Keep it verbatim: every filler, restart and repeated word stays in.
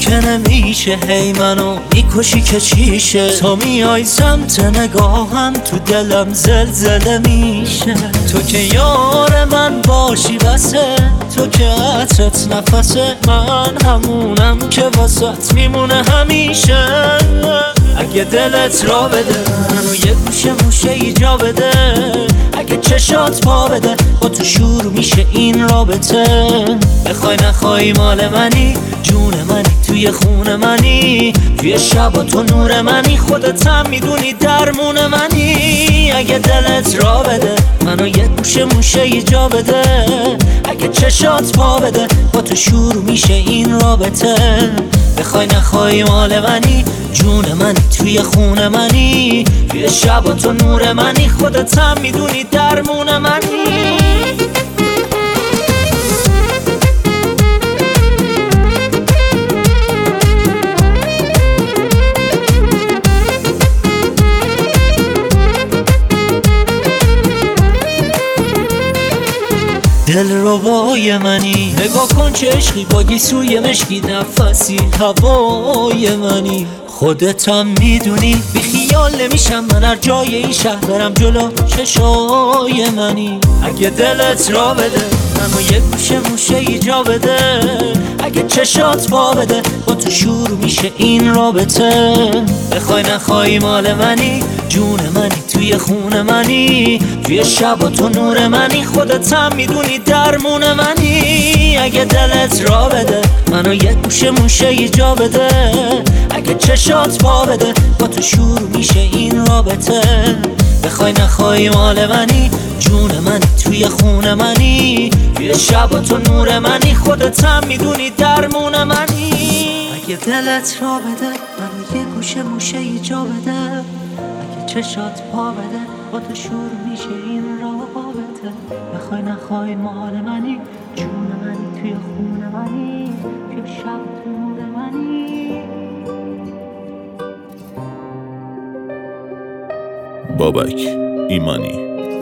که نمیشه، هی منو میکشی که چیشه. تو میای سمت نگاهم تو دلم زلزله میشه. تو که یار من باشی بسه، تو که عطرت نفسه، من همونم که واسط میمونه همیشه. اگه دلت را بده منو یه گوشه موشه ای جا بده، اگه چشات پا بده با تو شور میشه این رابطه. بخوای نخوای مال منی، جون منی، توی خون منی، توی شب و تو نور منی، خودت هم میدونی درمون منی. اگه دلت را بده منو یه گوشه موشه ای جا بده، اگه چشات پا بده با تو شور میشه این رابطه. بخوای نخوای مال منی، جون منی، توی خون منی، توی شب و تو نور منی، خودت هم میدونی درمون منی. دل ربای منی، نگاه کن چه عشقی با گیسوی مشکی، نفسی هوای منی، خودتم میدونی. بی خیال نمیشم من هر جای این شهر برم جلو چشای منی. اگه دلت را بده منو یه گوشه موشه ای جا بده، اگه چشات پا بده با تو شور میشه این رابطه. بخوای نخوای مال منی، جون منی، توی خون منی، توی شب و تو نور منی، خودت هم میدونی درمون منی. اگه دلت را بده منو یه گوشه موشه ای جا بده، اگه چشات پا بده با تو شور میشه این رابطه. بخوای نخوای مال منی، جون منی، توی خون منی، توی شب و تو نور منی، خودت هم میدونی درمون منی. اگه دلت را بده منو یه گوشه موشه ای جا بده، اگه چشات پا بده با تو شور میشه این رابطه. بخوای نخوای مال منی، جون منی، توی خون منی، توی شب و تو نور منی. بابک ایمانی.